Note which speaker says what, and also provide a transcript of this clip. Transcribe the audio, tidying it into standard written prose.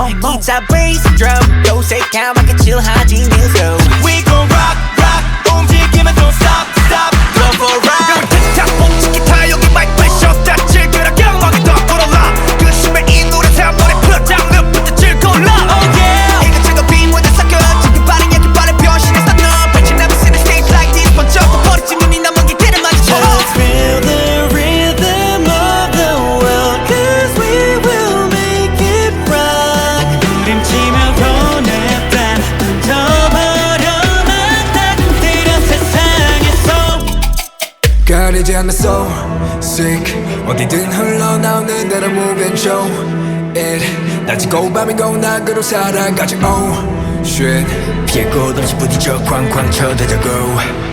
Speaker 1: 기타 bass drum 요새 까맣게 칠하지 뮤소 We gon' rock rock 움직이면 don't stop stop Go for a ride 틱탁 멈춘 기타 여기 마이크에 쉬었다 즐겨라 경험하게 더 걸어라 그 심해 이 노래 사번에 풀어장 늪부터 즐거울라 Oh yeah 이것저것 빈무대 섞여 지금 빠른 얘기 빠른 변신했어 너 Bitch you never seen a stage like this 번쩍 버리지 눈이 남은 기대를 마주쳐
Speaker 2: Let's feel the rhythm of the world Cause we will make it rock 부림치며 보냈다 던져버려만 딱 때려 세상에서
Speaker 3: 가리지 않는 soul sick 어디든 흘러나오는 대로 move and show it 낮이고 밤이고 낙으로 살아가지 oh shit
Speaker 4: 피할 곳 없이 부딪혀 쾅쾅 쳐대자고